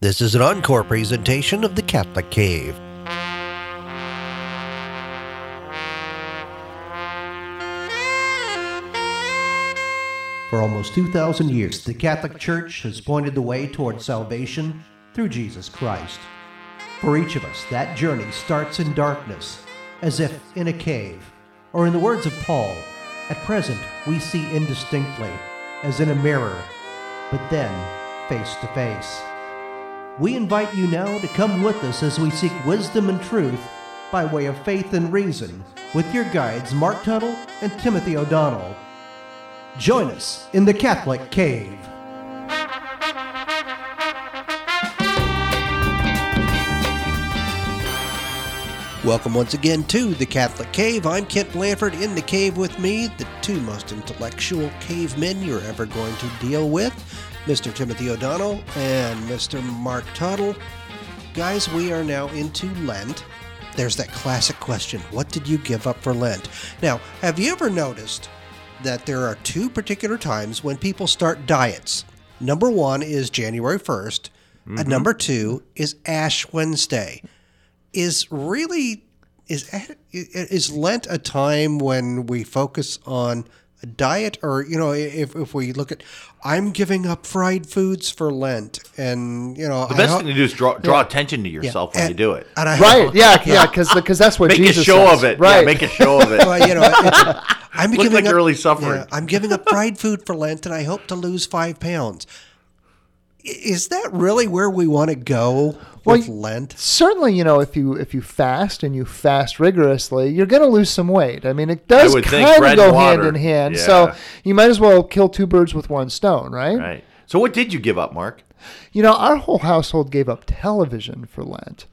This is an encore presentation of The Catholic Cave. For almost 2,000 years, the Catholic Church has pointed the way toward salvation through Jesus Christ. For each of us, that journey starts in darkness, as if in a cave, or in the words of Paul, at present we see indistinctly, as in a mirror, but then face to face. We invite you now to come with us as we seek wisdom and truth by way of faith and reason with your guides Mark Tuttle and Timothy O'Donnell. Join us in the Catholic Cave. Welcome once again to the Catholic Cave. I'm Kent Blanford. In the cave with me, the two most intellectual cavemen you're ever going to deal with, Mr. Timothy O'Donnell and Mr. Mark Tuttle. Guys, we are now into Lent. There's that classic question, what did you give up for Lent? Now, have you ever noticed that there are two particular times when people start diets? Number one is January 1st, and number two is Ash Wednesday. Is Lent a time when we focus on a diet, or if we look at, I'm giving up fried foods for Lent, and the best thing to do is draw attention to yourself when you do it, because that's what make Jesus a show says. of it, right? Make a show of it. Well, I'm Look like you're really suffering. I'm giving up fried food for Lent, and I hope to lose 5 pounds. Is that really where we want to go with Lent? Certainly, if you fast and you fast rigorously, you're going to lose some weight. I mean, it does kind of go hand in hand. Yeah. So you might as well kill two birds with one stone, right? Right. So what did you give up, Mark? Our whole household gave up television for Lent.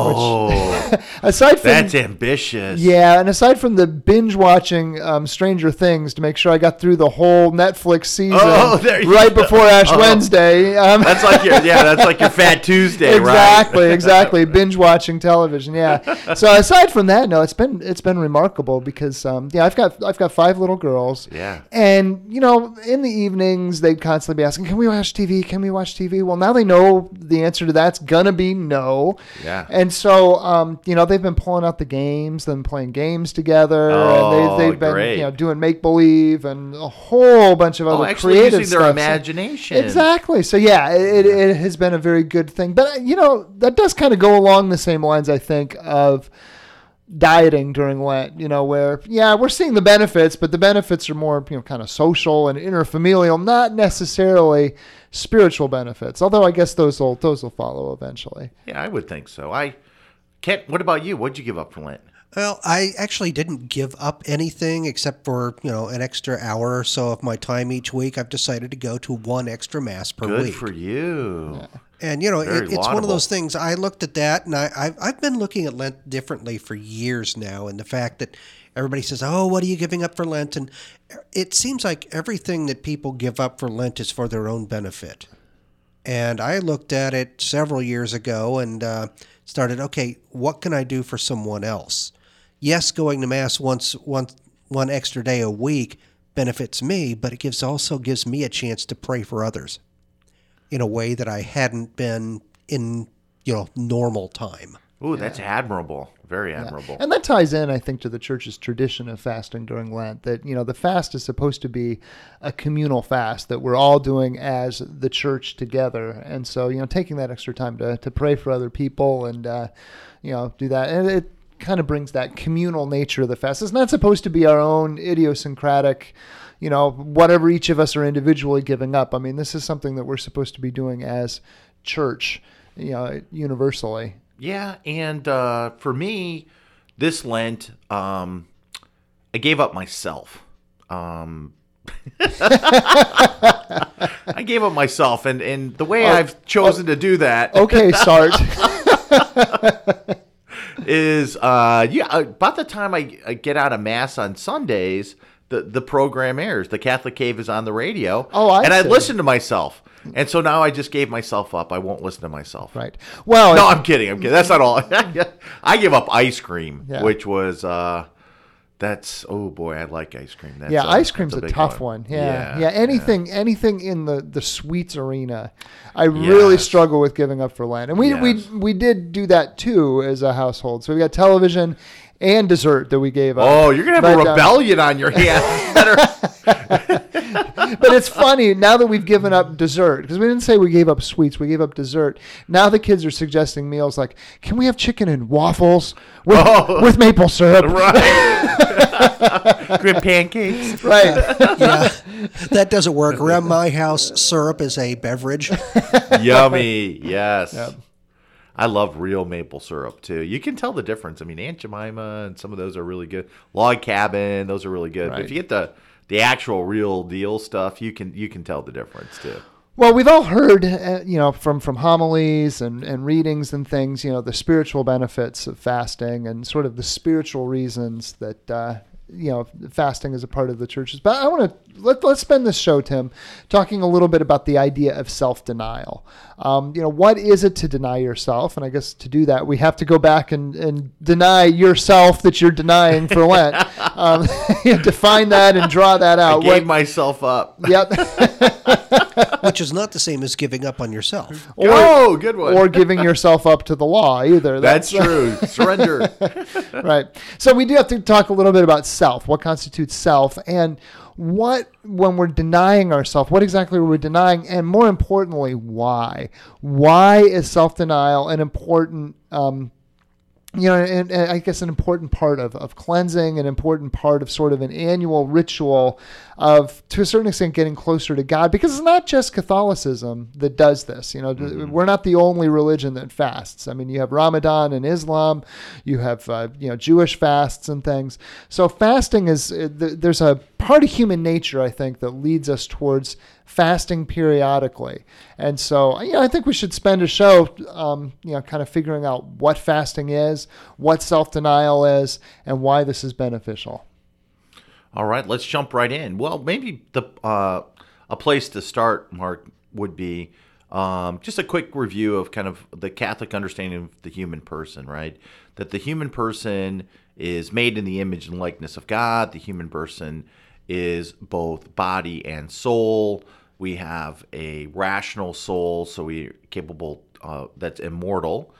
Oh, aside from that's ambitious. Yeah, and aside from the binge watching Stranger Things to make sure I got through the whole Netflix season right before Ash Wednesday. That's like your Fat Tuesday, exactly, right? Exactly. Binge watching television. Yeah. So aside from that, no, it's been remarkable because I've got 5 little girls. Yeah. And in the evenings they'd constantly be asking, "Can we watch TV? Can we watch TV?" Well, now they know the answer to that's gonna be no. Yeah. And so, they've been pulling out the games, then playing games together, and they've been, doing make believe and a whole bunch of other creative using their imagination. Exactly. So it has been a very good thing. But that does kind of go along the same lines, I think, of dieting during Lent. Where we're seeing the benefits, but the benefits are more kind of social and interfamilial, not necessarily spiritual benefits, although I guess those will follow eventually. Yeah, I would think so. Kent, what about you? What'd you give up for Lent? Well, I actually didn't give up anything except for, an extra hour or so of my time each week. I've decided to go to 1 extra Mass per week. Good for you. Yeah. And, it's one of those things. I looked at that, and I've been looking at Lent differently for years now, and the fact that everybody says, oh, what are you giving up for Lent? And it seems like everything that people give up for Lent is for their own benefit. And I looked at it several years ago and started, okay, what can I do for someone else? Yes, going to Mass one extra day a week benefits me, but it also gives me a chance to pray for others in a way that I hadn't been in, normal time. Ooh, that's admirable. Very admirable. And that ties in, I think, to the Church's tradition of fasting during Lent, that, the fast is supposed to be a communal fast that we're all doing as the Church together. And so, taking that extra time to pray for other people and, do that. And it kind of brings that communal nature of the fast. It's not supposed to be our own idiosyncratic, whatever each of us are individually giving up. I mean, this is something that we're supposed to be doing as Church, universally. Yeah, and for me, this Lent, I gave up myself. I gave up myself, and the way I've chosen to do that... Okay, Sart. is, about the time I get out of Mass on Sundays, the program airs. The Catholic Cave is on the radio. I listen to myself. And so now I just gave myself up. I won't listen to myself. Right. Well, no, I'm kidding. That's not all. I give up ice cream, which was Oh boy, I like ice cream. Ice cream's a tough one. Yeah. Anything in the sweets arena, I really struggle with giving up for Lent. And we did do that too as a household. So we got television and dessert that we gave up. Oh, you're gonna have a rebellion on your hands. But it's funny now that we've given up dessert, because we didn't say we gave up sweets, we gave up dessert. Now the kids are suggesting meals like, can we have chicken and waffles with maple syrup? Right. With pancakes. Right. Yeah, that doesn't work. Around my house, syrup is a beverage. Yummy. Yes. Yep. I love real maple syrup too. You can tell the difference. I mean, Aunt Jemima and some of those are really good. Log Cabin, those are really good. Right. But if you get the actual real deal stuff, you can tell the difference too. Well, we've all heard, from homilies and readings and things, the spiritual benefits of fasting and sort of the spiritual reasons that, fasting is a part of the churches. But I want to, let's spend this show, Tim, talking a little bit about the idea of self-denial. What is it to deny yourself? And I guess to do that, we have to go back and deny yourself that you're denying for Lent. Define that and draw that out. I gave myself up. Yep. Which is not the same as giving up on yourself. Good one. Or giving yourself up to the law either. That's true. Surrender. Right. So we do have to talk a little bit about self. What constitutes self? And when we're denying ourselves, what exactly are we denying? And more importantly, why? Why is self-denial an important and I guess an important part of cleansing, an important part of sort of an annual ritual of, to a certain extent, getting closer to God? Because it's not just Catholicism that does this. We're not the only religion that fasts. I mean, you have Ramadan in Islam, you have Jewish fasts and things. So fasting there's a part of human nature, I think, that leads us towards fasting periodically. And so, I think we should spend a show, kind of figuring out what fasting is, what self-denial is, and why this is beneficial. All right, let's jump right in. Well, maybe a place to start, Mark, would be just a quick review of kind of the Catholic understanding of the human person, right? That the human person is made in the image and likeness of God. The human person is both body and soul. We have a rational soul, so we're capable, that's immortal.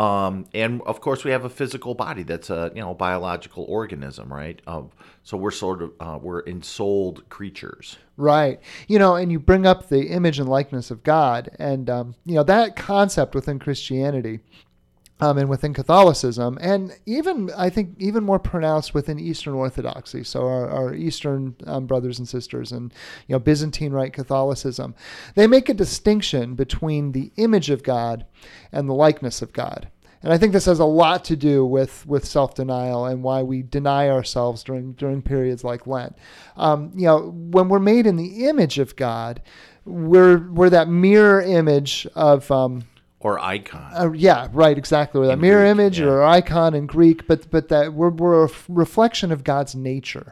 And of course, we have a physical body that's a biological organism, right? So we're sort of we're ensouled creatures, right? And you bring up the image and likeness of God, and that concept within Christianity. And within Catholicism, and I think even more pronounced within Eastern Orthodoxy. So our Eastern brothers and sisters, and Byzantine Rite Catholicism, they make a distinction between the image of God and the likeness of God. And I think this has a lot to do with self-denial and why we deny ourselves during periods like Lent. When we're made in the image of God, we're that mirror image of. Or icon. Yeah, right, exactly. Or that mirror Greek, image or icon in Greek, but that we're a reflection of God's nature.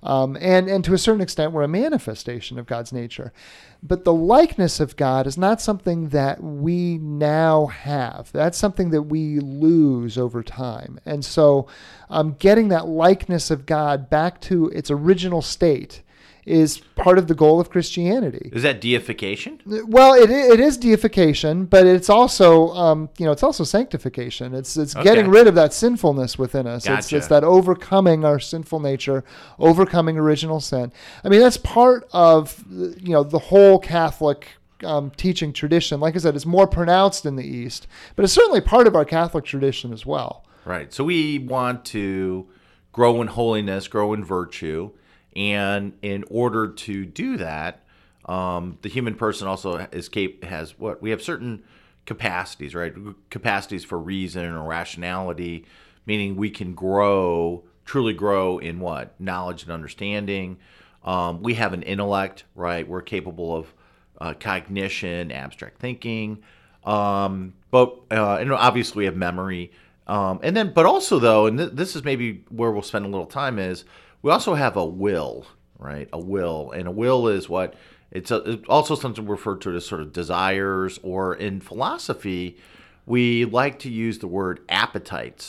And to a certain extent, we're a manifestation of God's nature. But the likeness of God is not something that we now have. That's something that we lose over time. And so getting that likeness of God back to its original state is part of the goal of Christianity. Is that deification? Well, it is deification, but it's also it's also sanctification. It's getting rid of that sinfulness within us. Gotcha. It's that overcoming our sinful nature, overcoming original sin. I mean, that's part of the whole Catholic teaching tradition. Like I said, it's more pronounced in the East, but it's certainly part of our Catholic tradition as well. Right. So we want to grow in holiness, grow in virtue. And in order to do that, the human person also has what? We have certain capacities, right? Capacities for reason or rationality, meaning we can truly grow in what? Knowledge and understanding. We have an intellect, right? We're capable of cognition, abstract thinking. And obviously we have memory. But also though, and this is maybe where we'll spend a little time is, we also have a will, right? A will. And a will is what? It's also something referred to as sort of desires, or in philosophy, we like to use the word appetites or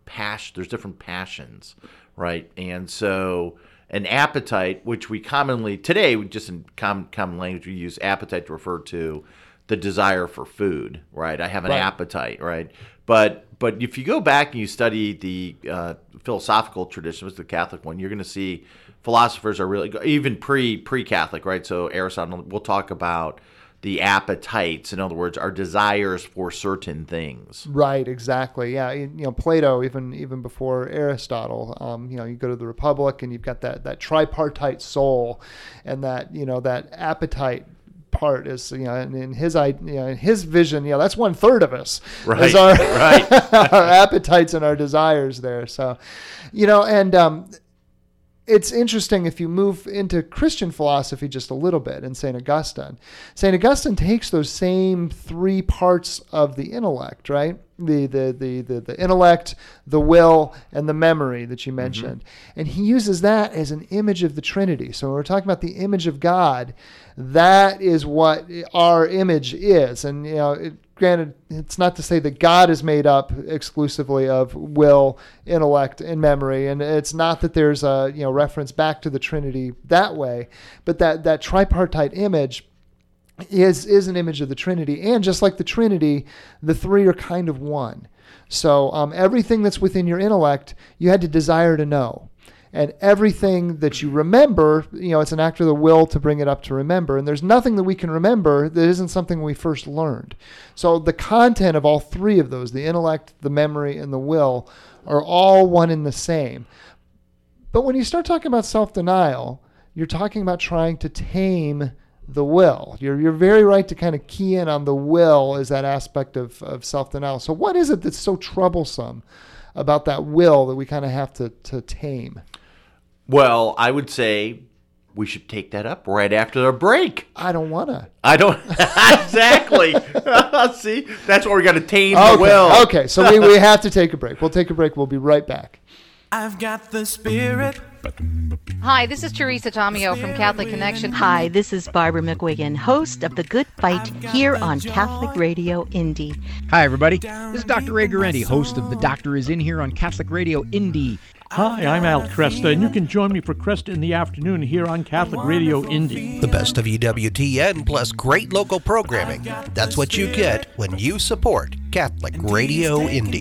there's different passions, right? And so an appetite, which we commonly today, just in common language, we use appetite to refer to the desire for food, right? I have an appetite, right? But if you go back and you study the philosophical tradition, which is the Catholic one, you're going to see philosophers are really, even pre-Catholic, right? So Aristotle will talk about the appetites, in other words, our desires for certain things. Right, exactly. Yeah, Plato, even before Aristotle, you go to the Republic and you've got that tripartite soul, and that appetite part is, in his vision, that's 1/3 of us. Right. Is our our appetites and our desires there. So, it's interesting if you move into Christian philosophy just a little bit, and St. Augustine takes those same 3 parts of the intellect, right? The intellect, the will, and the memory that you mentioned. And he uses that as an image of the Trinity. So when we're talking about the image of God, that is what our image is. And, granted, it's not to say that God is made up exclusively of will, intellect, and memory, and it's not that there's a reference back to the Trinity that way, but that tripartite image is an image of the Trinity, and just like the Trinity, the 3 are kind of one. So everything that's within your intellect, you had to desire to know. And everything that you remember, it's an act of the will to bring it up to remember. And there's nothing that we can remember that isn't something we first learned. So the content of all 3 of those, the intellect, the memory, and the will, are all one and the same. But when you start talking about self-denial, you're talking about trying to tame the will. You're very right to kind of key in on the will as that aspect of self-denial. So what is it that's so troublesome about that will that we kind of have to tame? Well, I would say we should take that up right after the break. I don't want to. I don't. Exactly. See, that's where we got to tame the will. Okay, so we have to take a break. We'll take a break. We'll be right back. I've got the spirit. Hi, this is Teresa Tomeo from Catholic Connection. Hi, this is Barbara McGuigan, host of The Good Fight here on Catholic Radio Indy. Hi, everybody. This is Dr. Ray Guarendi, host of The Doctor Is In Here on Catholic Radio Indy. Hi, I'm Al Cresta, and you can join me for Cresta in the Afternoon here on Catholic Radio Indy. The best of EWTN plus great local programming. That's what you get when you support Catholic Radio Indy.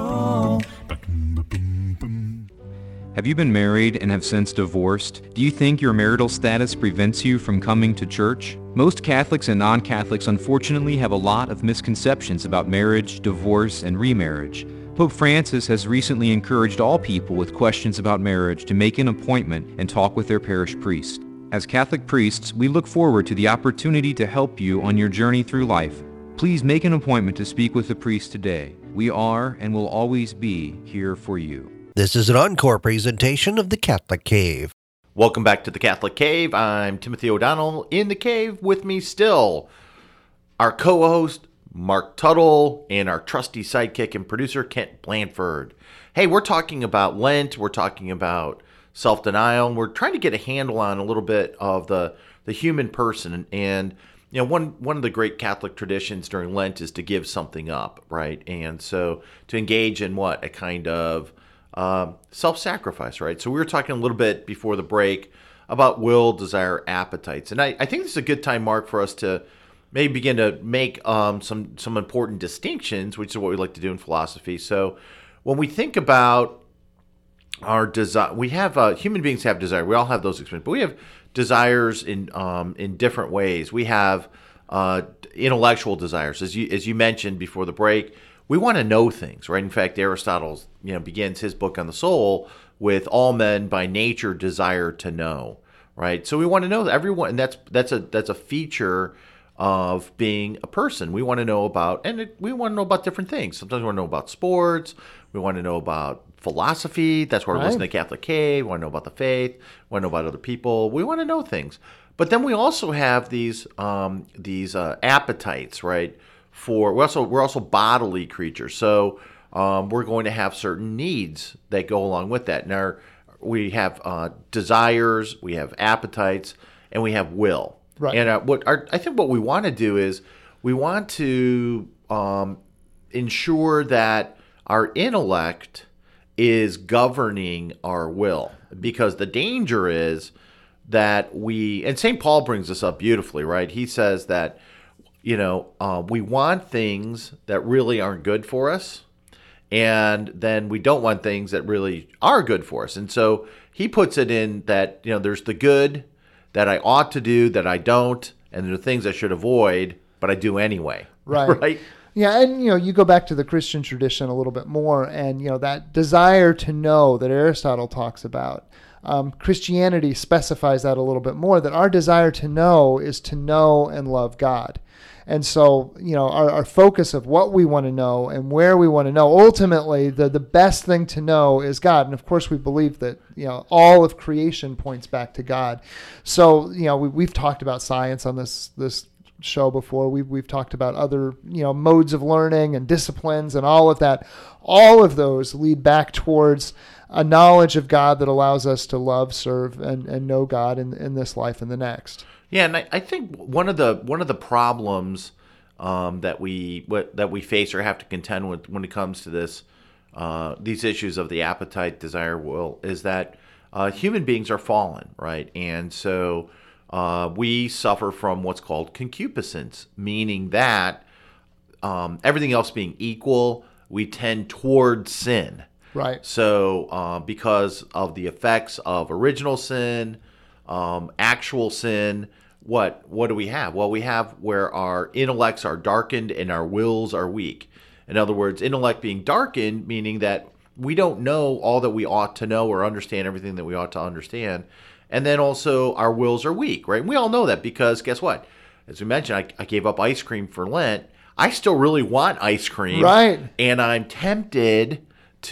Have you been married and have since divorced? Do you think your marital status prevents you from coming to church? Most Catholics and non-Catholics unfortunately have a lot of misconceptions about marriage, divorce, and remarriage. Pope Francis has recently encouraged all people with questions about marriage to make an appointment and talk with their parish priest. As Catholic priests, we look forward to the opportunity to help you on your journey through life. Please make an appointment to speak with the priest today. We are and will always be here for you. This is an encore presentation of The Catholic Cave. Welcome back to The Catholic Cave. I'm Timothy O'Donnell. In the cave with me still, our co-host, Mark Tuttle, and our trusty sidekick and producer, Kent Blanford. Hey, we're talking about Lent. We're talking about self-denial. And we're trying to get a handle on a little bit of the human person. And one of the great Catholic traditions during Lent is to give something up, right? And so to engage in a kind of self-sacrifice, right? So we were talking a little bit before the break about will, desire, appetites. And I think this is a good time, Mark, for us to maybe begin to make some important distinctions, which is what we like to do in philosophy. So when we think about our desire, we have human beings have desire. We all have those experiences, but we have desires in different ways. We have intellectual desires, as you mentioned before the break. We want to know things, right? In fact, Aristotle, begins his book on the soul with all men by nature desire to know, right? So we want to know everyone, and that's a feature of being a person. We want to know about, different things. Sometimes we want to know about sports. We want to know about philosophy. That's why we're listening to Catholic Cave. We want to know about the faith. We want to know about other people. We want to know things. But then we also have these appetites, right? We're also bodily creatures. So we're going to have certain needs that go along with that. Now we have desires, we have appetites, and we have will. Right. And I think what we want to do is we want to ensure that our intellect is governing our will. Because the danger is that and St. Paul brings this up beautifully, right? He says that, we want things that really aren't good for us, and then we don't want things that really are good for us. And so he puts it in that, there's the good that I ought to do that I don't, and there are things I should avoid, but I do anyway. Right. Right? Yeah, and you go back to the Christian tradition a little bit more, and that desire to know that Aristotle talks about. Christianity specifies that a little bit more, that our desire to know is to know and love God. And so, our focus of what we want to know and where we want to know, ultimately, the best thing to know is God. And of course, we believe that, all of creation points back to God. So, we've talked about science on this show before. We've talked about other, modes of learning and disciplines and all of that. All of those lead back towards a knowledge of God that allows us to love, serve, and know God in this life and the next. Yeah, and I think one of the problems that we face or have to contend with when it comes to these issues of the appetite, desire, will, is that human beings are fallen, right? And so we suffer from what's called concupiscence, meaning that everything else being equal, we tend toward sin. Right. So because of the effects of original sin, actual sin, what do we have? Well, we have where our intellects are darkened and our wills are weak. In other words, intellect being darkened, meaning that we don't know all that we ought to know or understand everything that we ought to understand. And then also our wills are weak, right? And we all know that because guess what? As we mentioned, I gave up ice cream for Lent. I still really want ice cream. Right. And I'm tempted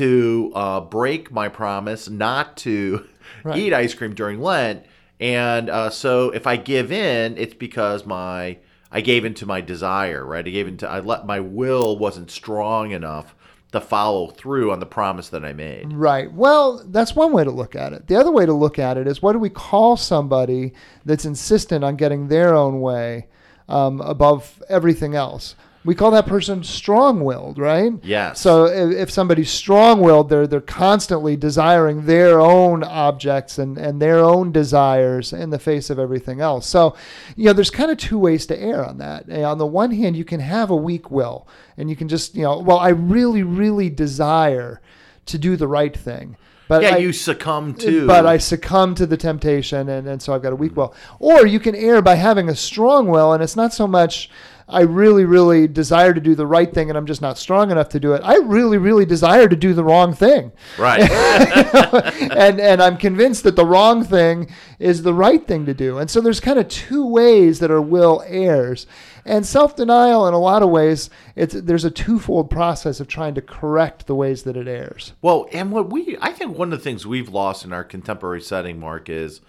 to break my promise not to eat ice cream during Lent. And so if I give in, it's because I gave into my desire, right? My will wasn't strong enough to follow through on the promise that I made. Right. Well, that's one way to look at it. The other way to look at it is, what do we call somebody that's insistent on getting their own way above everything else? We call that person strong-willed, right? Yes. So if somebody's strong-willed, they're constantly desiring their own objects and their own desires in the face of everything else. So, there's kind of two ways to err on that. And on the one hand, you can have a weak will, and you can just, I really, really desire to do the right thing. But you succumb to. But I succumb to the temptation, and so I've got a weak will. Or you can err by having a strong will, and it's not so much I really, really desire to do the right thing and I'm just not strong enough to do it. I really, really desire to do the wrong thing. Right. and I'm convinced that the wrong thing is the right thing to do. And so there's kind of two ways that our will errs. And self-denial, in a lot of ways, there's a twofold process of trying to correct the ways that it errs. Well, and I think one of the things we've lost in our contemporary setting, Mark, is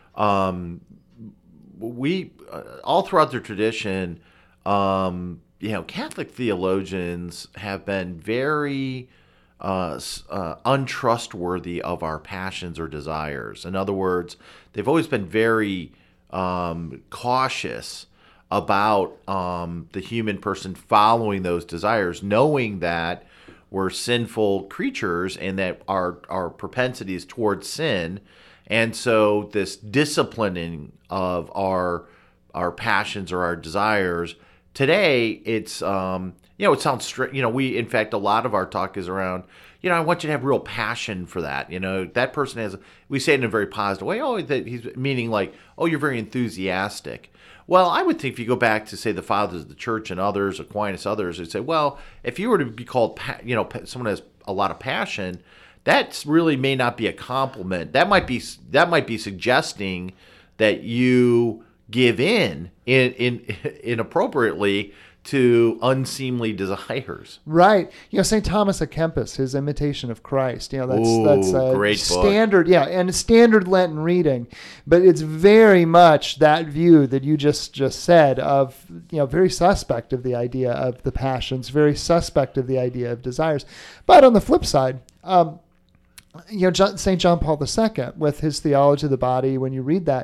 we all throughout the tradition, Catholic theologians have been very untrustworthy of our passions or desires. In other words, they've always been very cautious about the human person following those desires, knowing that we're sinful creatures and that our propensity is towards sin. And so this disciplining of our passions or our desires, today it's it sounds in fact a lot of our talk is around I want you to have real passion for that. That person has, we say it in a very positive way. Oh, that he's meaning like, oh, you're very enthusiastic. Well, I would think if you go back to say the fathers of the church and others, Aquinas, others, would say, well, if you were to be called someone has a lot of passion, that really may not be a compliment. That might be suggesting that you give in inappropriately to unseemly desires. Right. St. Thomas à Kempis, his Imitation of Christ. That's a great standard, book. And a standard Lenten reading. But it's very much that view that you just said of, very suspect of the idea of the passions, very suspect of the idea of desires. But on the flip side, St. John Paul II, with his theology of the body, when you read that,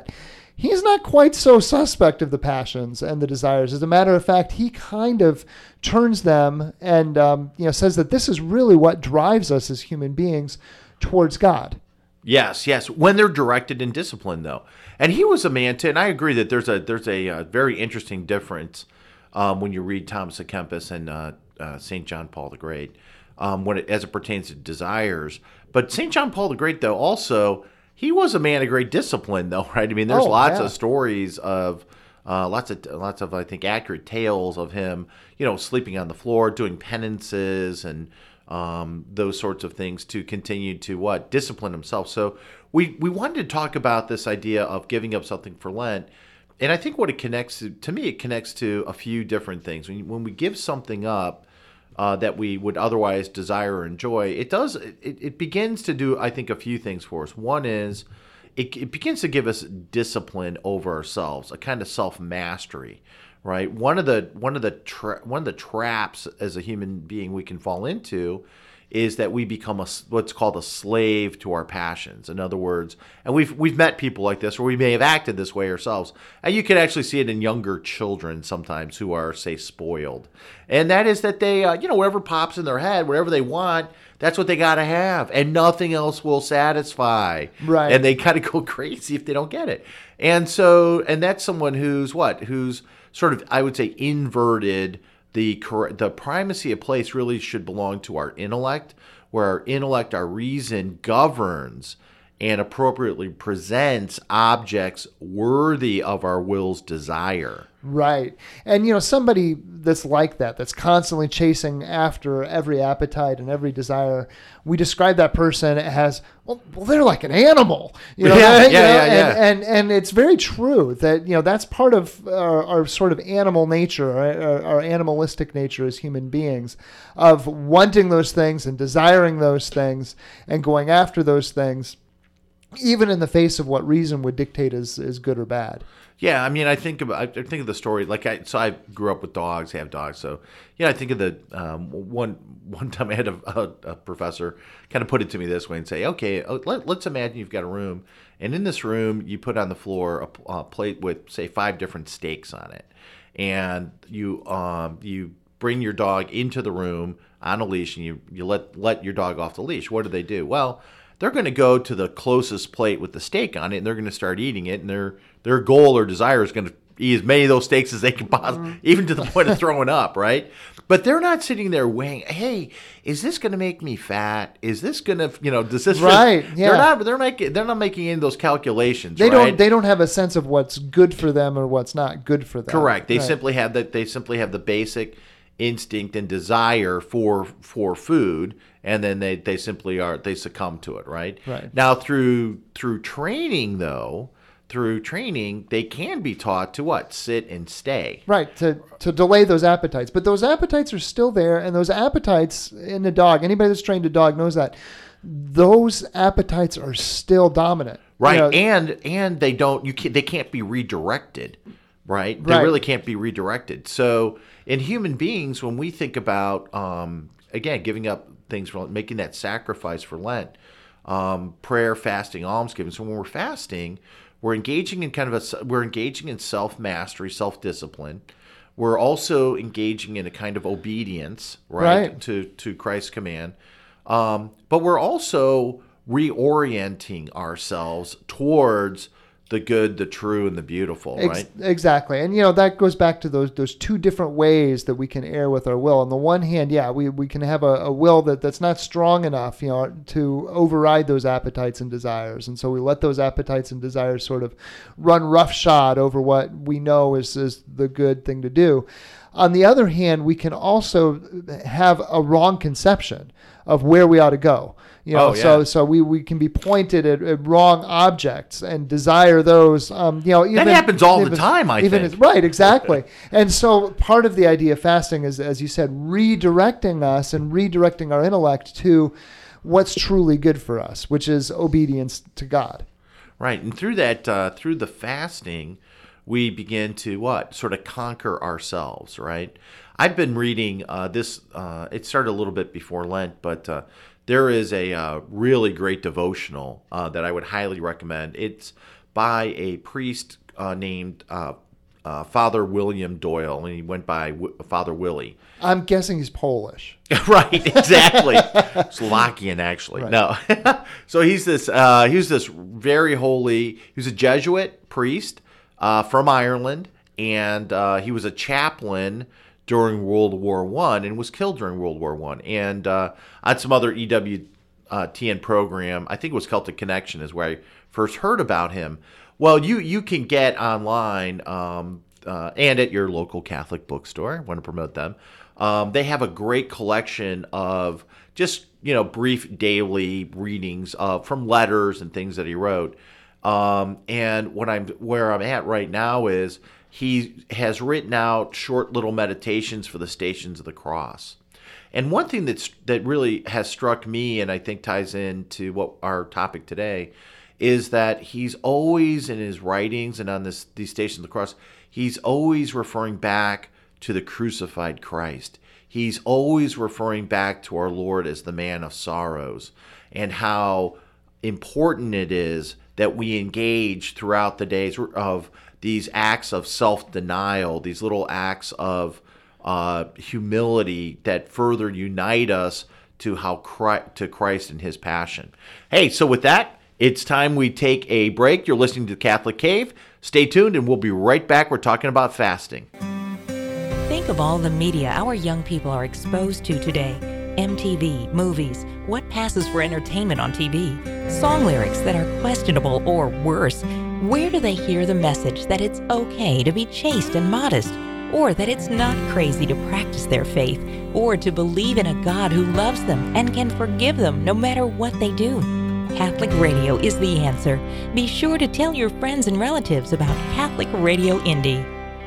he's not quite so suspect of the passions and the desires. As a matter of fact, he kind of turns them and says that this is really what drives us as human beings towards God. Yes, when they're directed and disciplined, though. And he was a man too, and I agree that there's a very interesting difference when you read Thomas à Kempis and St. John Paul the Great as it pertains to desires. But St. John Paul the Great, though, also, he was a man of great discipline, though, right? I mean, there's lots of stories of lots of I think accurate tales of him, sleeping on the floor, doing penances, and those sorts of things to continue to discipline himself. So we wanted to talk about this idea of giving up something for Lent, and I think what it connects to me, it connects to a few different things. When we give something up that we would otherwise desire or enjoy, it begins to do, I think, a few things for us. One is it begins to give us discipline over ourselves, a kind of self-mastery, right? One of the traps as a human being we can fall into is that we become what's called a slave to our passions. In other words, and we've met people like this, or we may have acted this way ourselves. And you can actually see it in younger children sometimes who are, say, spoiled. And that is that they, whatever pops in their head, whatever they want, that's what they got to have, and nothing else will satisfy. Right. And they kind of go crazy if they don't get it. And that's someone who's sort of, I would say, inverted. The primacy of place really should belong to our intellect, where our intellect, our reason, governs and appropriately presents objects worthy of our will's desire. Right. And, somebody that's like that, that's constantly chasing after every appetite and every desire, we describe that person as, well, they're like an animal. Yeah. And it's very true that, that's part of our sort of animal nature, our animalistic nature as human beings, of wanting those things and desiring those things and going after those things, even in the face of what reason would dictate is good or bad. Yeah, I mean, I think of the story. I grew up with dogs, have dogs. So, I think of the one time I had a professor kind of put it to me this way and say, okay, let's imagine you've got a room, and in this room you put on the floor a plate with, say, 5 different steaks on it, and you bring your dog into the room on a leash, and you let your dog off the leash. What do? Well, they're going to go to the closest plate with the steak on it, and they're going to start eating it, and their goal or desire is going to eat as many of those steaks as they can possibly, even to the point of throwing up, right? But they're not sitting there weighing, hey, is this going to make me fat? Is this going to, does this... Right, yeah. They're not making any of those calculations, They right? They don't have a sense of what's good for them or what's not good for them. Correct. They simply have the basic instinct and desire for food, and then they succumb to it, right? Right. Now through training, they can be taught to sit and stay. Right, to delay those appetites. But those appetites are still there, and those appetites in the dog, anybody that's trained a dog knows that those appetites are still dominant. Right. And they can't be redirected. Right? They really can't be redirected. So in human beings, when we think about, again, giving up things for making that sacrifice for Lent, prayer, fasting, almsgiving. So when we're fasting, we're engaging in self-mastery, self-discipline. We're also engaging in a kind of obedience, right. to Christ's command. But we're also reorienting ourselves towards the good, the true, and the beautiful, right? Exactly. And, that goes back to those 2 different ways that we can err with our will. On the one hand, we can have a will that's not strong enough, to override those appetites and desires. And so we let those appetites and desires sort of run roughshod over what we know is the good thing to do. On the other hand, we can also have a wrong conception of where we ought to go. So we can be pointed at wrong objects and desire those. That happens all the time, I think. Right, exactly. And so part of the idea of fasting is, as you said, redirecting us and redirecting our intellect to what's truly good for us, which is obedience to God. Right, and through that, through the fasting, we begin to sort of conquer ourselves, right? I've been reading this. It started a little bit before Lent, but there is a really great devotional that I would highly recommend. It's by a priest named Father William Doyle, and he went by Father Willie. I'm guessing he's Polish. Right, exactly. Slovakian, actually. Right. No. So he was this very holy, he was a Jesuit priest from Ireland, and he was a chaplain during World War I and was killed during World War I. And on some other EWTN program, I think it was Celtic Connection is where I first heard about him. Well, you can get online and at your local Catholic bookstore. I want to promote them. They have a great collection of just brief daily readings from letters and things that he wrote. And where I'm at right now is he has written out short little meditations for the Stations of the Cross. And one thing that really has struck me, and I think ties into what our topic today, is that he's always in his writings and on these Stations of the Cross, he's always referring back to the crucified Christ. He's always referring back to our Lord as the man of sorrows, and how important it is that we engage throughout the days of these acts of self-denial, these little acts of humility that further unite us to Christ and his passion. Hey, so with that, it's time we take a break. You're listening to the Catholic Cave. Stay tuned, and we'll be right back. We're talking about fasting. Think of all the media our young people are exposed to today. MTV, movies, what passes for entertainment on TV, song lyrics that are questionable or worse. Where do they hear the message that it's okay to be chaste and modest, or that it's not crazy to practice their faith, or to believe in a God who loves them and can forgive them no matter what they do? Catholic Radio is the answer. Be sure to tell your friends and relatives about Catholic Radio Indy.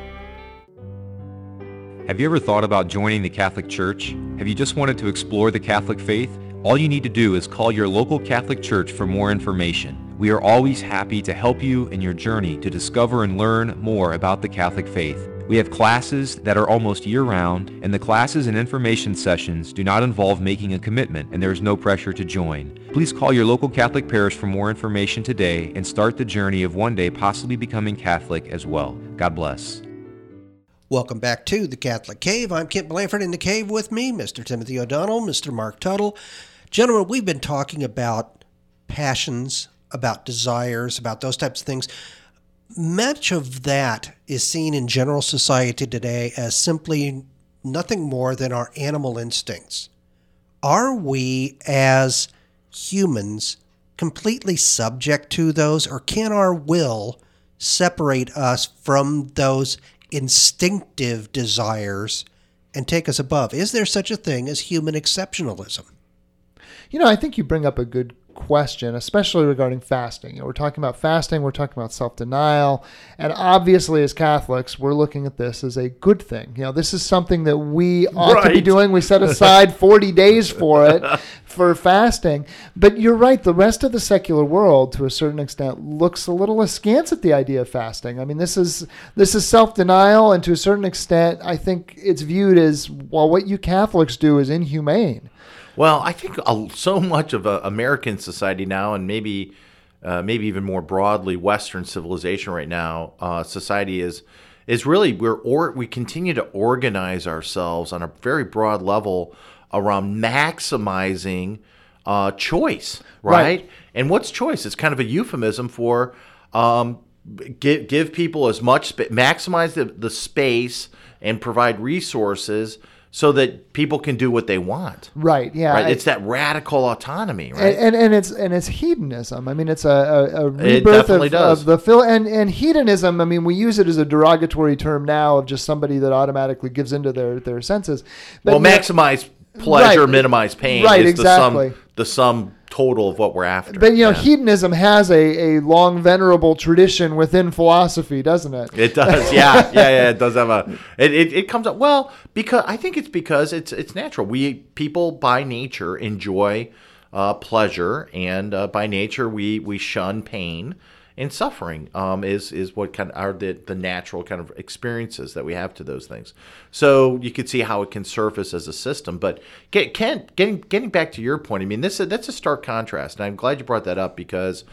Have you ever thought about joining the Catholic Church? Have you just wanted to explore the Catholic faith? All you need to do is call your local Catholic Church for more information. We are always happy to help you in your journey to discover and learn more about the Catholic faith. We have classes that are almost year-round, and the classes and information sessions do not involve making a commitment, and there is no pressure to join. Please call your local Catholic parish for more information today and start the journey of one day possibly becoming Catholic as well. God bless. Welcome back to the Catholic Cave. I'm Kent Blanford. In the cave with me, Mr. Timothy O'Donnell, Mr. Mark Tuttle. Gentlemen, we've been talking about passions, about desires, about those types of things. Much of that is seen in general society today as simply nothing more than our animal instincts. Are we, as humans, completely subject to those, or can our will separate us from those instinctive desires and take us above? Is there such a thing as human exceptionalism? I think you bring up a good question, especially regarding fasting. We're talking about fasting, we're talking about self-denial, and obviously as Catholics, we're looking at this as a good thing. This is something that we ought to be doing. We set aside 40 days for it, for fasting. But you're right, the rest of the secular world, to a certain extent, looks a little askance at the idea of fasting. I mean, this is self-denial, and to a certain extent, I think it's viewed as, well, what you Catholics do is inhumane. Well, I think so much of American society now, and maybe even more broadly Western civilization right now, society is really we continue to organize ourselves on a very broad level around maximizing choice, right? And what's choice? It's kind of a euphemism for give people as much maximize the space and provide resources so that people can do what they want. Right. Yeah. Right. It's that radical autonomy. Right. And it's hedonism. I mean, it's a rebirth of the and hedonism. I mean, we use it as a derogatory term now of just somebody that automatically gives into their senses. But maximize pleasure, minimize pain. Right. Is exactly. The sum total of what we're after. But hedonism has a long venerable tradition within philosophy, doesn't it? It does. Yeah. It does have it comes up because I think it's natural. People by nature enjoy pleasure, and by nature we shun pain and suffering. Is what kind of are the natural kind of experiences that we have to those things. So you could see how it can surface as a system. But getting back to your point, I mean, that's a stark contrast, and I'm glad you brought that up because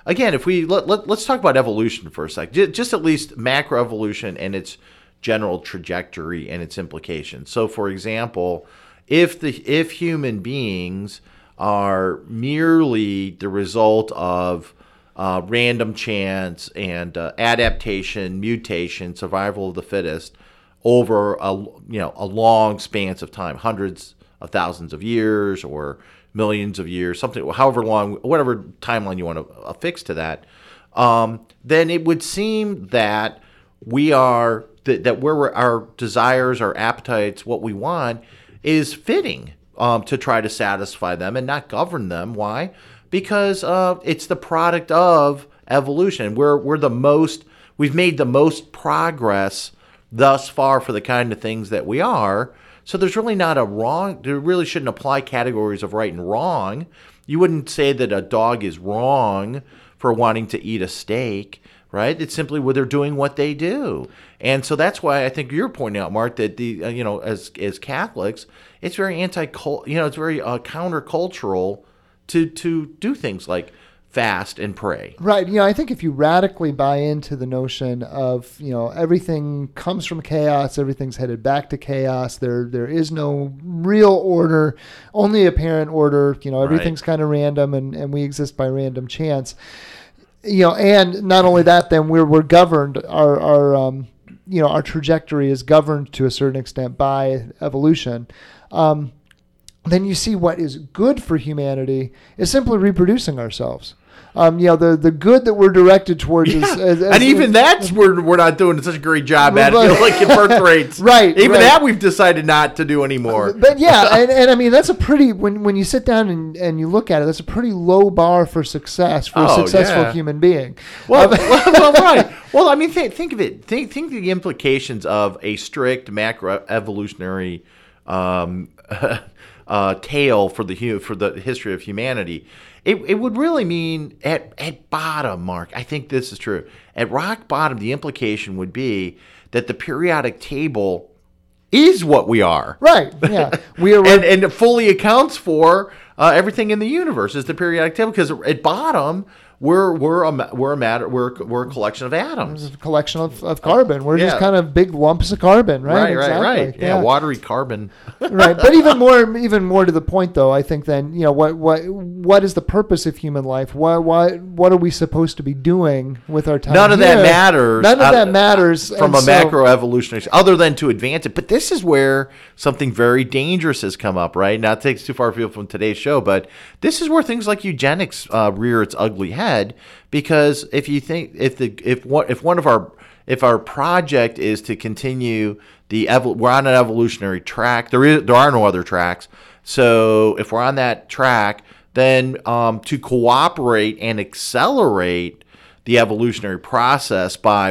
again, if we let's talk about evolution for a sec, just at least macroevolution and its general trajectory and its implications. So, for example, if human beings are merely the result of random chance and adaptation, mutation, survival of the fittest over a long span of time, hundreds of thousands of years or millions of years, something, however long, whatever timeline you want to affix to that, then it would seem that we are that where our desires, our appetites, what we want is fitting to try to satisfy them and not govern them. Why? Because it's the product of evolution. We've made the most progress thus far for the kind of things that we are. So there's really not a wrong. There really shouldn't apply categories of right and wrong. You wouldn't say that a dog is wrong for wanting to eat a steak, right? It's simply where they're doing what they do. And so that's why I think you're pointing out, Mark, that as Catholics, it's very it's very countercultural to do things like fast and pray. Right. I think if you radically buy into the notion of, everything comes from chaos, everything's headed back to chaos, there is no real order, only apparent order, everything's kind of random and we exist by random chance. And not only that, then we're governed, our trajectory is governed to a certain extent by evolution. Then you see what is good for humanity is simply reproducing ourselves. The good that we're directed towards is and even that's we're not doing such a great job at it. Like in birth rates, right? Even that we've decided not to do anymore. But and I mean that's a pretty when you sit down and you look at it, that's a pretty low bar for success for a successful human being. Well, right. Well, I mean, think of it. Think of the implications of a strict macroevolutionary tale for the history of humanity. It would really mean at bottom, Mark, I think this is true. At rock bottom, the implication would be that the periodic table is what we are. Right. Yeah. and it fully accounts for everything in the universe is the periodic table, because at bottom we're a collection of atoms. It's a collection of carbon. We're just kind of big lumps of carbon, right? Right. Yeah, watery carbon. Right. But even more to the point, though, I think then what is the purpose of human life? What are we supposed to be doing with our time? None of that matters. None of that matters from a macroevolutionary, other than to advance it. But this is where something very dangerous has come up, right? Not to take too far afield from today's show, but this is where things like eugenics rear its ugly head. Because if you think if our project is to continue we're on an evolutionary track. There are no other tracks. So if we're on that track, then to cooperate and accelerate the evolutionary process by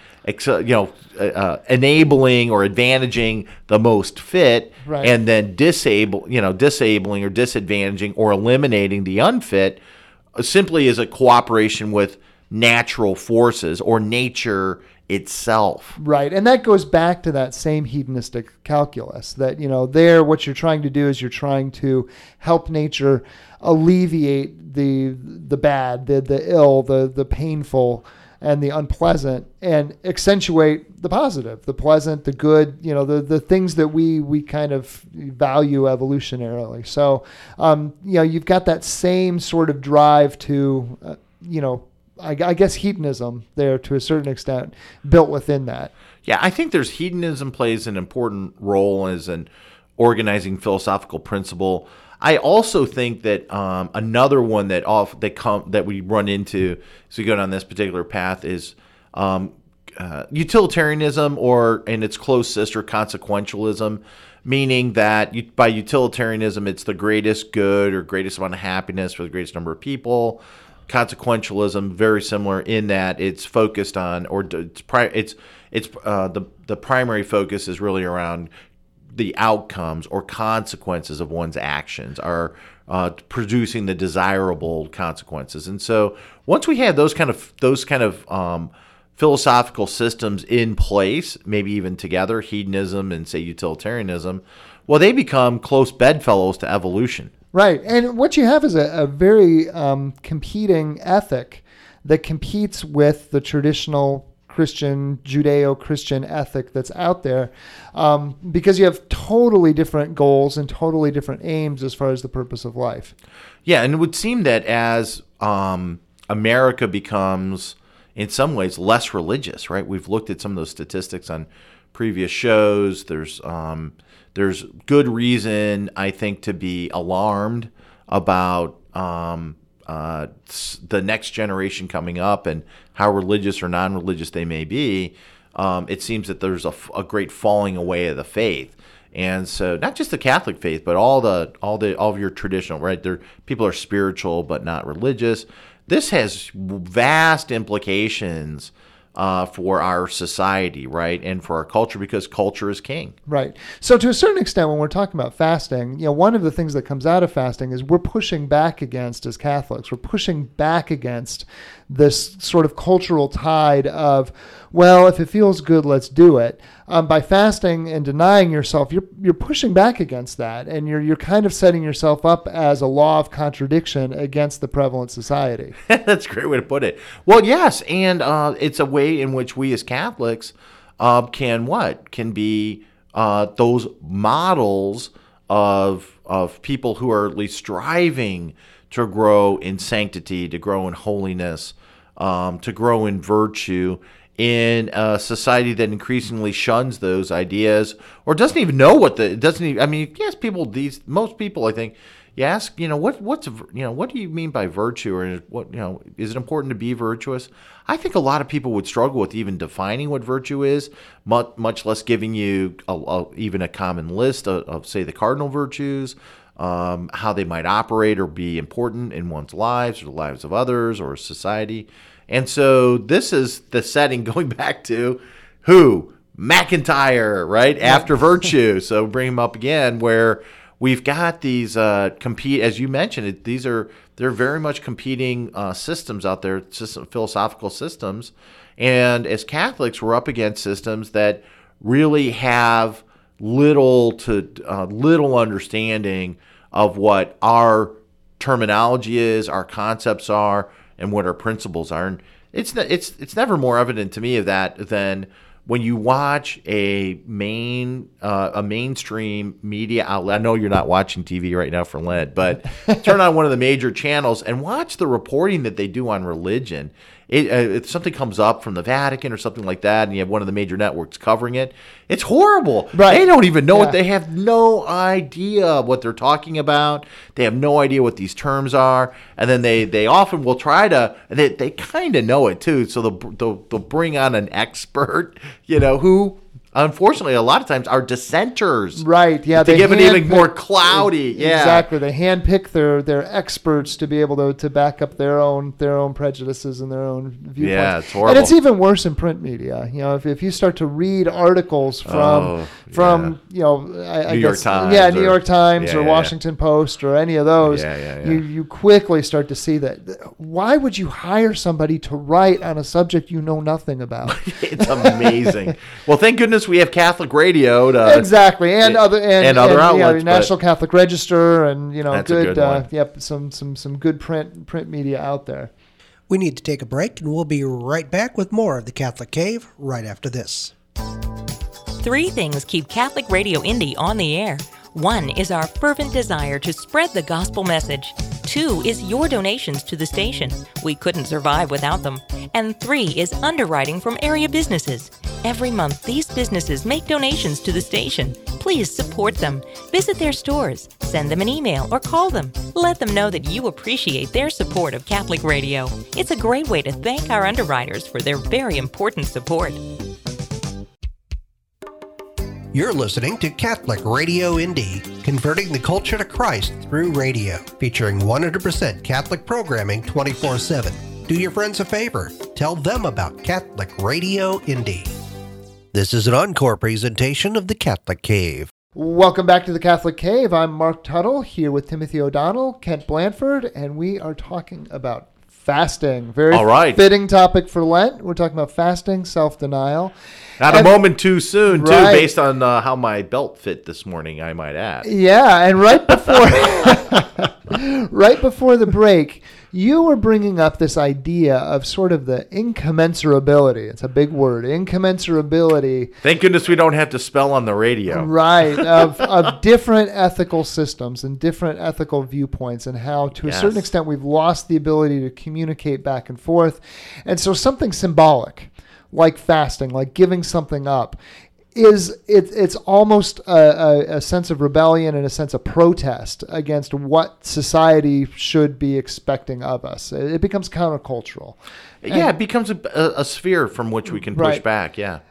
enabling or advantaging the most fit, right, and then disabling or disadvantaging or eliminating the unfit, simply is a cooperation with natural forces or nature itself. Right. And that goes back to that same hedonistic calculus that, what you're trying to do is you're trying to help nature alleviate the bad, the ill, the painful, and the unpleasant, and accentuate the positive, the pleasant, the good, the things that we kind of value evolutionarily. So, you've got that same sort of drive to, I guess hedonism there to a certain extent built within that. Yeah, I think hedonism plays an important role as an organizing philosophical principle. I also think that another one that we run into as we go down this particular path is utilitarianism, or in its close sister, consequentialism, meaning that by utilitarianism, it's the greatest good or greatest amount of happiness for the greatest number of people. Consequentialism, very similar in that it's focused on, or the primary focus is really around the outcomes or consequences of one's actions, are producing the desirable consequences. And so once we have those kind of philosophical systems in place, maybe even together, hedonism and say utilitarianism, well, they become close bedfellows to evolution. Right. And what you have is a very competing ethic that competes with the traditional Christian, Judeo-Christian ethic that's out there, because you have totally different goals and totally different aims as far as the purpose of life. Yeah, and it would seem that as America becomes, in some ways, less religious, right? We've looked at some of those statistics on previous shows. There's good reason, I think, to be alarmed about the next generation coming up and how religious or non-religious they may be. It seems that there's a great falling away of the faith, and so not just the Catholic faith, but all of your traditional, right? People are spiritual but not religious. This has vast implications for our society, right, and for our culture, because culture is king. Right. So to a certain extent, when we're talking about fasting, one of the things that comes out of fasting is we're pushing back against, as Catholics, we're pushing back against this sort of cultural tide of, well, if it feels good, let's do it. By fasting and denying yourself, you're pushing back against that, and you're kind of setting yourself up as a law of contradiction against the prevalent society. That's a great way to put it. Well, yes, and it's a way in which we as Catholics can be those models of people who are at least striving to grow in sanctity, to grow in holiness, to grow in virtue, in a society that increasingly shuns those ideas or doesn't even know most people, I think, you ask, what do you mean by virtue, or what, is it important to be virtuous? I think a lot of people would struggle with even defining what virtue is, much less giving you even a common list of, say, the cardinal virtues, how they might operate or be important in one's lives or the lives of others or society. And so this is the setting going back to who? McIntyre, right? After Virtue. So bring him up again, where we've got these compete, as you mentioned, they're very much competing systems out there, philosophical systems. And as Catholics, we're up against systems that really have little understanding of what our terminology is, our concepts are, and what our principles are. And it's never more evident to me of that than when you watch a mainstream media outlet. I know you're not watching TV right now for Lent, but turn on one of the major channels and watch the reporting that they do on religion. If something comes up from the Vatican or something like that, and you have one of the major networks covering it, it's horrible. Right. They don't even know what they have no idea what they're talking about. They have no idea what these terms are, and then they often will try to. They kind of know it too, so they'll bring on an expert, who, unfortunately, a lot of times are dissenters. Right, yeah. To give it even more cloudy. Yeah. Exactly. They handpick their experts to be able to back up their own prejudices and their own viewpoints. Yeah, it's horrible. And it's even worse in print media. If you start to read articles from New York Times. Yeah, New York Times or Washington Post or any of those, you quickly start to see that. Why would you hire somebody to write on a subject you know nothing about? It's amazing. Well, thank goodness we have Catholic radio to exactly, and other outlets, National Catholic Register, and some good print media out there. We need to take a break, and we'll be right back with more of the Catholic Cave right after this. 3 things keep Catholic Radio Indy on the air. 1 is our fervent desire to spread the gospel message. 2 is your donations to the station. We couldn't survive without them. And 3 is underwriting from area businesses. Every month, these businesses make donations to the station. Please support them. Visit their stores, send them an email, or call them. Let them know that you appreciate their support of Catholic Radio. It's a great way to thank our underwriters for their very important support. You're listening to Catholic Radio Indy, converting the culture to Christ through radio, featuring 100% Catholic programming 24/7. Do your friends a favor. Tell them about Catholic Radio Indy. This is an encore presentation of the Catholic Cave. Welcome back to the Catholic Cave. I'm Mark Tuttle, here with Timothy O'Donnell, Kent Blanford, and we are talking about fasting. Very fitting topic for Lent. We're talking about fasting, self-denial. Not a moment too soon, too, based on how my belt fit this morning, I might add. Yeah, and right before the break, You were bringing up this idea of sort of the incommensurability. It's a big word, incommensurability. Thank goodness we don't have to spell on the radio. Right, of different ethical systems and different ethical viewpoints, and how, to a certain extent, we've lost the ability to communicate back and forth. And so something symbolic, like fasting, like giving something up, it's almost a sense of rebellion and a sense of protest against what society should be expecting of us. It becomes countercultural. Yeah, it becomes a sphere from which we can push back, yeah.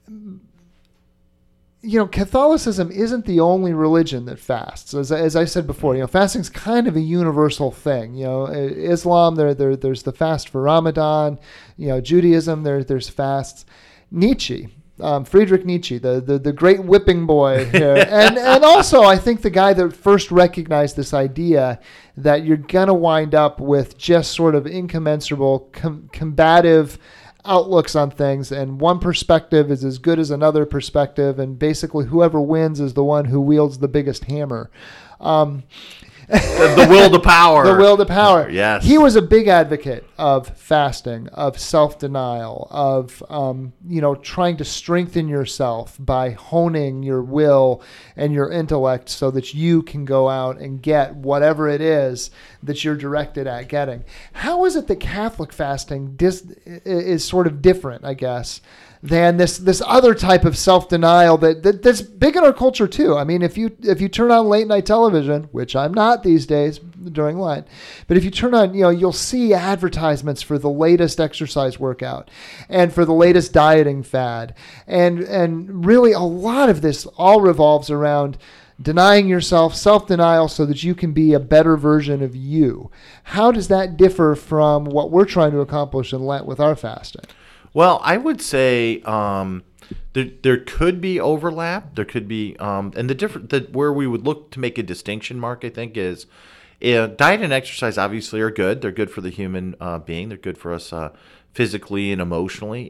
Catholicism isn't the only religion that fasts. As I said before, fasting's kind of a universal thing. Islam, there's the fast for Ramadan. Judaism, there's fasts. Nietzsche. Friedrich Nietzsche, the great whipping boy here. and also I think the guy that first recognized this idea that you're going to wind up with just sort of incommensurable, combative outlooks on things, and one perspective is as good as another perspective, and basically whoever wins is the one who wields the biggest hammer. The will to power. The will to power. Yes. He was a big advocate of fasting, of self-denial, of trying to strengthen yourself by honing your will and your intellect so that you can go out and get whatever it is that you're directed at getting. How is it that Catholic fasting is sort of different, I guess, than this other type of self-denial that's big in our culture too? I mean, if you turn on late night television, which I'm not these days during Lent, but if you turn on, you'll see advertisements for the latest exercise workout and for the latest dieting fad, and really a lot of this all revolves around denying yourself, self-denial, so that you can be a better version of you. How does that differ from what we're trying to accomplish in Lent with our fasting? Well, I would say there could be overlap. There could be, and where we would look to make a distinction, Mark, I think, is diet and exercise obviously are good. They're good for the human being. They're good for us physically and emotionally.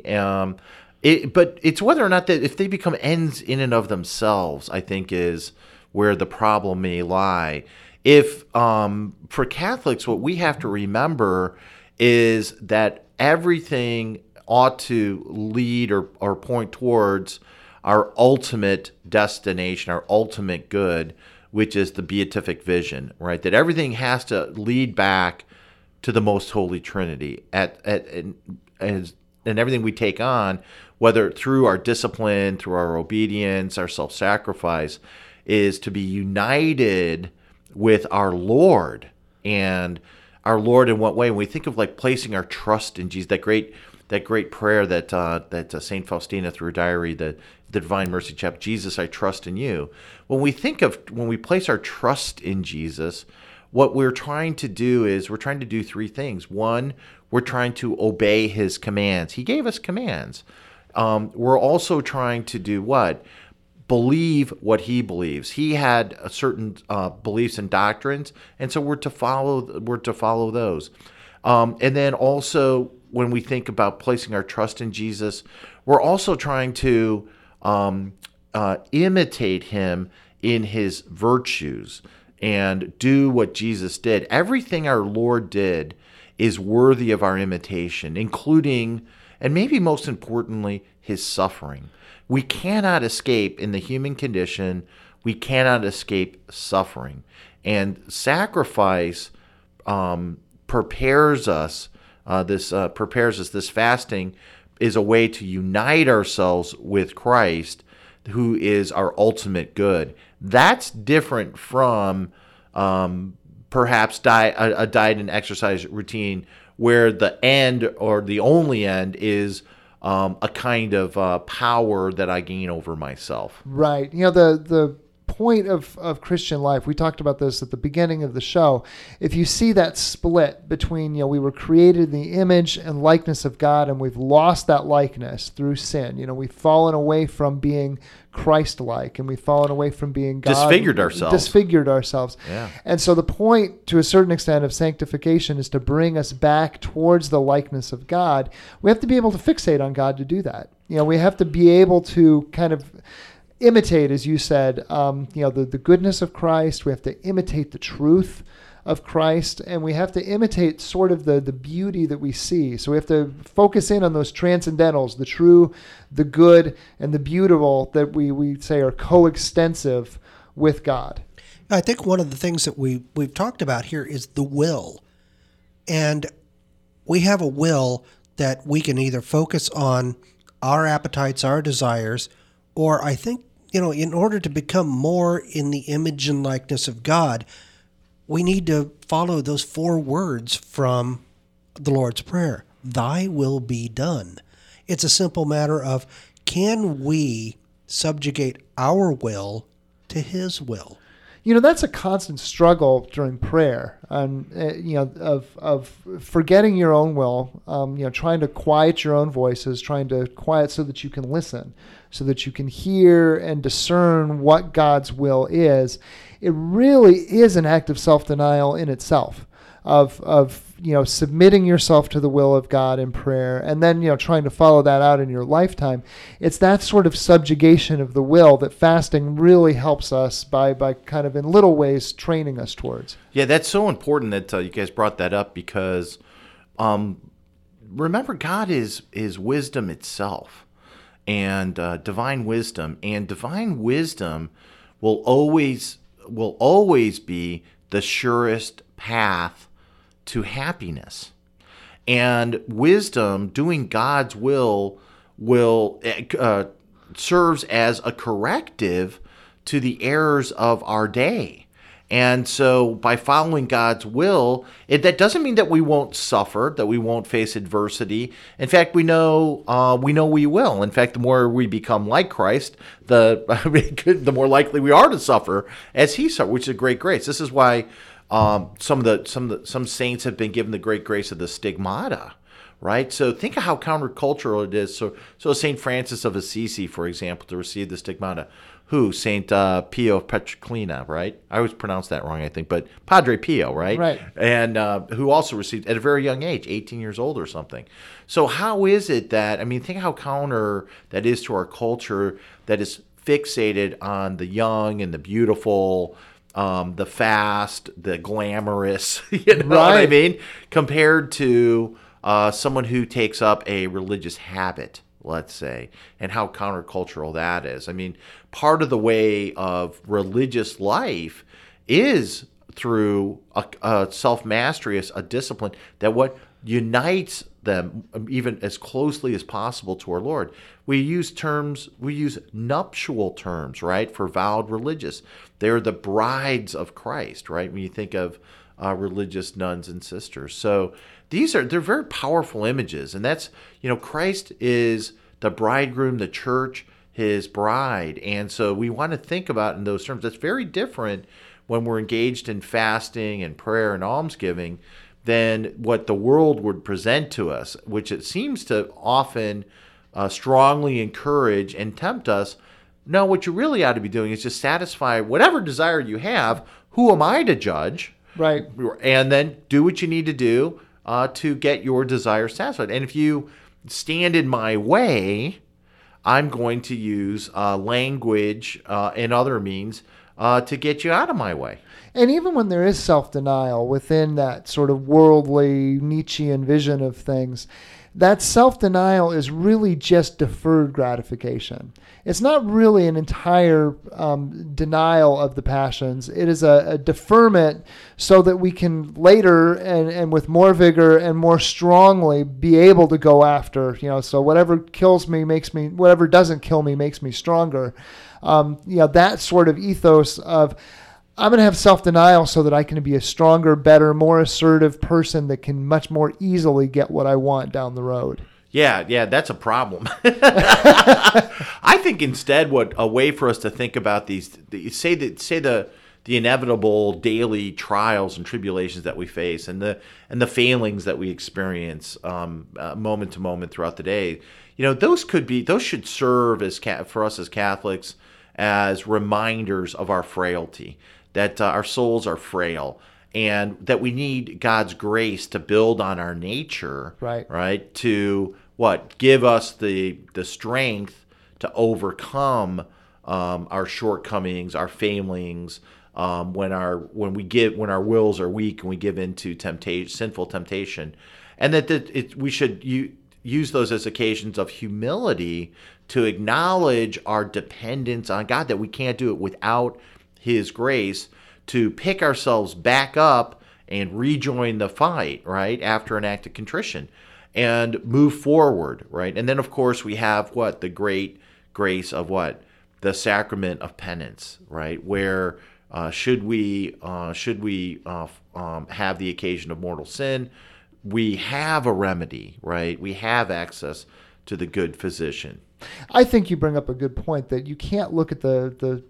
But it's whether or not that if they become ends in and of themselves, I think, is where the problem may lie. If for Catholics, what we have to remember is that everything ought to lead or point towards our ultimate destination, our ultimate good, which is the beatific vision, right? That everything has to lead back to the most holy Trinity and everything we take on, whether through our discipline, through our obedience, our self-sacrifice, is to be united with our Lord. And our Lord in what way? When we think of like placing our trust in Jesus, that great prayer that St. Faustina, through her diary, the Divine Mercy Chaplet, Jesus, I trust in you. When we place our trust in Jesus, what we're trying to do is we're trying to do three things. One, we're trying to obey his commands. He gave us commands. We're also trying to do what? Believe what he believes. He had a certain beliefs and doctrines, and so we're to follow those. And then also, when we think about placing our trust in Jesus, we're also trying to imitate him in his virtues and do what Jesus did. Everything our Lord did is worthy of our imitation, including, and maybe most importantly, his suffering. We cannot escape, in the human condition, we cannot escape suffering. And sacrifice prepares us. This fasting is a way to unite ourselves with Christ, who is our ultimate good. That's different from perhaps a diet and exercise routine where the end, or the only end, is a kind of power that I gain over myself. Right. The point of Christian life, we talked about this at the beginning of the show. If you see that split between, we were created in the image and likeness of God, and we've lost that likeness through sin. We've fallen away from being Christ-like, and we've fallen away from being God. Disfigured ourselves. Yeah. And so the point, to a certain extent, of sanctification is to bring us back towards the likeness of God. We have to be able to fixate on God to do that. We have to be able to kind of imitate, as you said, the goodness of Christ. We have to imitate the truth of Christ, and we have to imitate sort of the beauty that we see. So we have to focus in on those transcendentals, the true, the good, and the beautiful that we say are coextensive with God. I think one of the things that we've talked about here is the will. And we have a will that we can either focus on our appetites, our desires, or I think, in order to become more in the image and likeness of God, we need to follow those 4 words from the Lord's Prayer. Thy will be done. It's a simple matter of, can we subjugate our will to His will? That's a constant struggle during prayer, of forgetting your own will, trying to quiet your own voices, trying to quiet so that you can listen, so that you can hear and discern what God's will is. It really is an act of self-denial in itself, of submitting yourself to the will of God in prayer, and then trying to follow that out in your lifetime. It's that sort of subjugation of the will that fasting really helps us by kind of in little ways training us towards. Yeah, that's so important that you guys brought that up, because remember, God is wisdom itself, and divine wisdom will always be the surest path to happiness. And wisdom, doing God's will serves as a corrective to the errors of our day. And so by following God's will, that doesn't mean that we won't suffer, that we won't face adversity. In fact, we know we will. In fact, the more we become like Christ, the more likely we are to suffer as He suffered, which is a great grace. This is why some saints have been given the great grace of the stigmata, right? So think of how countercultural it is. So St. Francis of Assisi, for example, to receive the stigmata. Who? St. Pio of Petriclina, right? I always pronounce that wrong, I think, but Padre Pio, right? Right. And who also received at a very young age, 18 years old or something. So how is it that, think how counter that is to our culture that is fixated on the young and the beautiful, the fast, the glamorous, what I mean, compared to someone who takes up a religious habit, let's say, and how countercultural that is. Part of the way of religious life is through a self-mastery, a discipline that what unites them even as closely as possible to our Lord. We use nuptial terms, right, for vowed religious. They're the brides of Christ, right, when you think of religious nuns and sisters. So they're very powerful images, and that's, Christ is the bridegroom, the church, His bride. And so we want to think about it in those terms. That's very different when we're engaged in fasting and prayer and almsgiving than what the world would present to us, which it seems to often strongly encourage and tempt us. No, what you really ought to be doing is just satisfy whatever desire you have. Who am I to judge? Right. And then do what you need to do to get your desire satisfied. And if you stand in my way, I'm going to use language and other means to get you out of my way. And even when there is self-denial within that sort of worldly Nietzschean vision of things, that self-denial is really just deferred gratification. It's not really an entire denial of the passions. It is a deferment so that we can later and with more vigor and more strongly be able to go after, so whatever kills me whatever doesn't kill me makes me stronger. That sort of ethos of, I'm going to have self-denial so that I can be a stronger, better, more assertive person that can much more easily get what I want down the road. Yeah, that's a problem. I think instead, a way for us to think about these, say the inevitable daily trials and tribulations that we face, and the failings that we experience moment to moment throughout the day. Those should serve for us as Catholics as reminders of our frailty, that our souls are frail, and that we need God's grace to build on our nature, right? To give us the strength to overcome our shortcomings, our failings, when our wills are weak and we give into sinful temptation, and that we should use those as occasions of humility to acknowledge our dependence on God, that we can't do it without His grace, to pick ourselves back up and rejoin the fight, right, after an act of contrition, and move forward, right? And then, of course, we have the great grace of the sacrament of penance, right? Where should we have the occasion of mortal sin, we have a remedy, right? We have access to the good physician. I think you bring up a good point that you can't look at the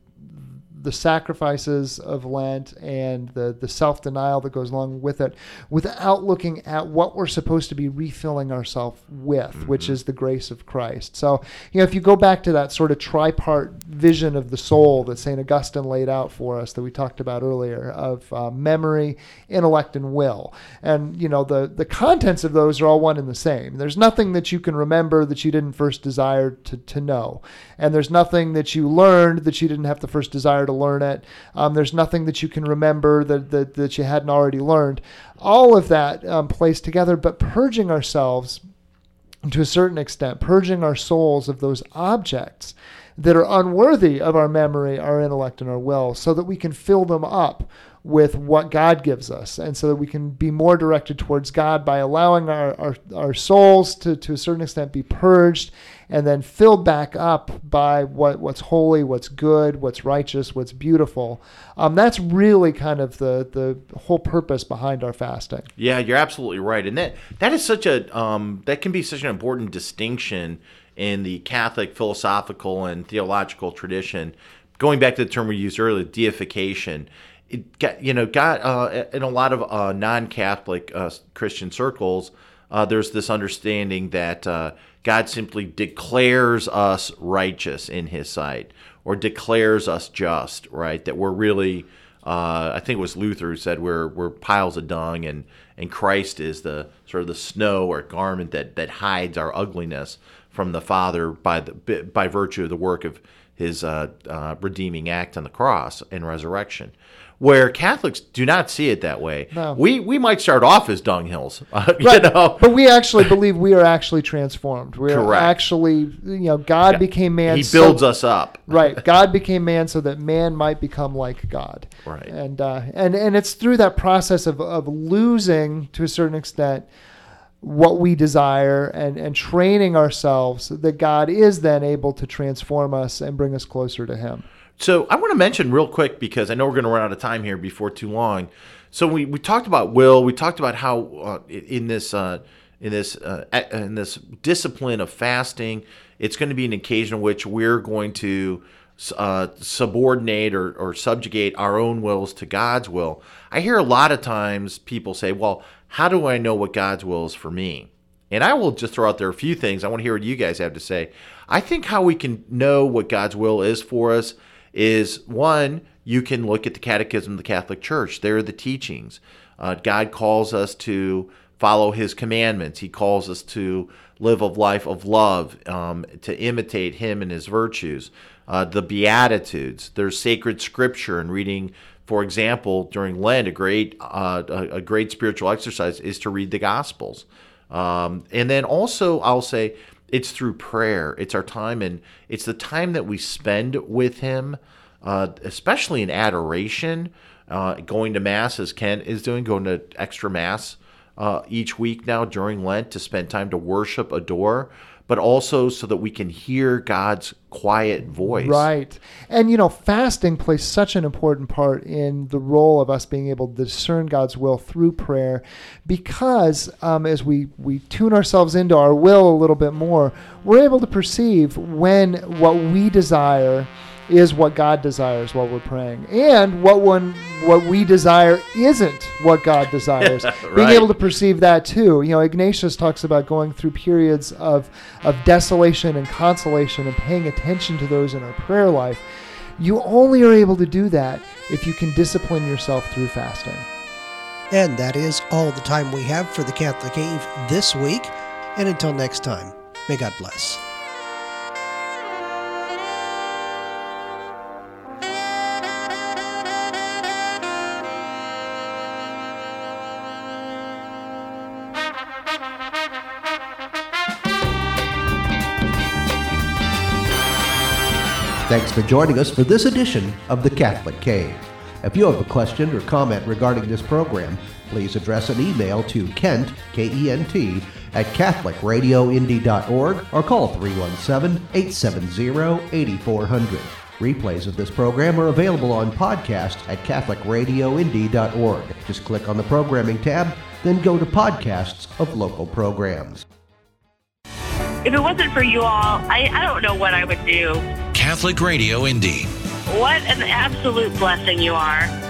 sacrifices of Lent and the self-denial that goes along with it without looking at what we're supposed to be refilling ourselves with, which is the grace of Christ. So, if you go back to that sort of tripart vision of the soul that St. Augustine laid out for us that we talked about earlier, of memory, intellect, and will. And, the contents of those are all one and the same. There's nothing that you can remember that you didn't first desire to know. And there's nothing that you learned that you didn't have the first desire to learn it. There's nothing that you can remember that you hadn't already learned. All of that plays together, but purging ourselves to a certain extent, purging our souls of those objects that are unworthy of our memory, our intellect, and our will, so that we can fill them up with what God gives us, and so that we can be more directed towards God by allowing our souls to a certain extent be purged and then filled back up by what's holy, what's good, what's righteous, what's beautiful. That's really kind of the whole purpose behind our fasting. Yeah, you're absolutely right, and that is such a that can be such an important distinction in the Catholic philosophical and theological tradition. Going back to the term we used earlier, deification. God, in a lot of non-Catholic Christian circles, there's this understanding that God simply declares us righteous in His sight, or declares us just, right? That we're really, I think it was Luther who said we're piles of dung, and Christ is the sort of the snow or garment that hides our ugliness from the Father by virtue of the work of His redeeming act on the cross and resurrection. Where Catholics do not see it that way. No. We might start off as dunghills, but we actually believe we are actually transformed. We are actually, God became man. He builds us up. Right. God became man so that man might become like God. Right. And it's through that process of losing, to a certain extent, what we desire and training ourselves that God is then able to transform us and bring us closer to Him. So I want to mention real quick, because I know we're going to run out of time here before too long. So we talked about will. We talked about how in this discipline of fasting, it's going to be an occasion in which we're going to subordinate or subjugate our own wills to God's will. I hear a lot of times people say, well, how do I know what God's will is for me? And I will just throw out there a few things. I want to hear what you guys have to say. I think how we can know what God's will is for us is, one, you can look at the Catechism of the Catholic Church. There are the teachings. God calls us to follow His commandments. He calls us to live a life of love, to imitate Him and His virtues. The Beatitudes. There's sacred scripture and reading. For example, during Lent, a great spiritual exercise is to read the Gospels. And then also, I'll say, it's through prayer. It's our time, and it's the time that we spend with Him, especially in adoration, going to Mass, as Ken is doing, going to extra Mass each week now during Lent to spend time to worship, adore, but also so that we can hear God's quiet voice. Right. And, fasting plays such an important part in the role of us being able to discern God's will through prayer, because as we tune ourselves into our will a little bit more, we're able to perceive when what we desire is what God desires while we're praying, and what we desire isn't what God desires. Right. Being able to perceive that too. Ignatius talks about going through periods of desolation and consolation and paying attention to those in our prayer life. You only are able to do that if you can discipline yourself through fasting. And that is all the time we have for the Catholic Eve this week. And until next time, may God bless. Thanks for joining us for this edition of The Catholic Cave. If you have a question or comment regarding this program, please address an email to Kent, K-E-N-T, at CatholicRadioIndy.org or call 317-870-8400. Replays of this program are available on podcast at CatholicRadioIndy.org. Just click on the programming tab, then go to podcasts of local programs. If it wasn't for you all, I don't know what I would do. Catholic Radio Indy. What an absolute blessing you are.